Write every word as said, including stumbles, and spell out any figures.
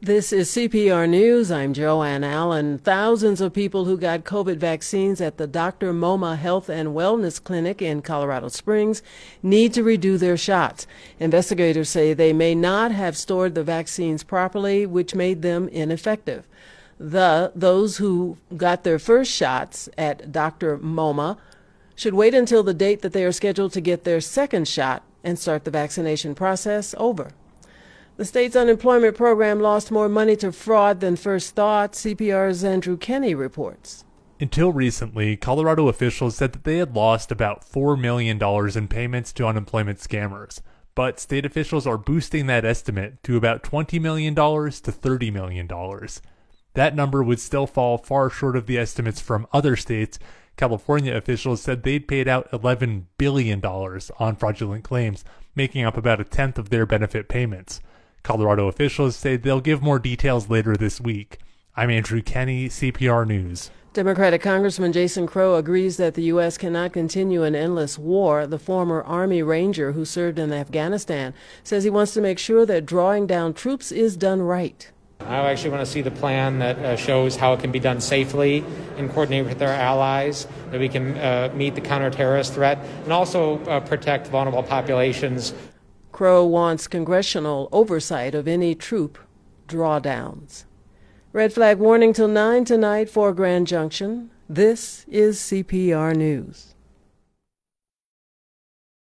This is C P R News. I'm Joanne Allen. Thousands of people who got COVID vaccines at the Doctor Moma Health and Wellness Clinic in Colorado Springs need to redo their shots. Investigators say they may not have stored the vaccines properly, which made them ineffective. The those who got their first shots at Doctor Moma should wait until the date that they are scheduled to get their second shot and start the vaccination process over. The state's unemployment program lost more money to fraud than first thought, C P R's Andrew Kenny reports. Until recently, Colorado officials said that they had lost about four million dollars in payments to unemployment scammers, but state officials are boosting that estimate to about twenty million dollars to thirty million dollars. That number would still fall far short of the estimates from other states. California officials said they'd paid out eleven billion dollars on fraudulent claims, making up about a tenth of their benefit payments. Colorado officials say they'll give more details later this week. I'm Andrew Kenny, C P R News. Democratic Congressman Jason Crow agrees that the U S cannot continue an endless war. The former Army Ranger who served in Afghanistan says he wants to make sure that drawing down troops is done right. I actually want to see the plan that uh, shows how it can be done safely and coordinate with our allies, that we can uh, meet the counterterrorist threat and also uh, protect vulnerable populations. Crow wants congressional oversight of any troop drawdowns. Red flag warning till nine tonight for Grand Junction. This is C P R News.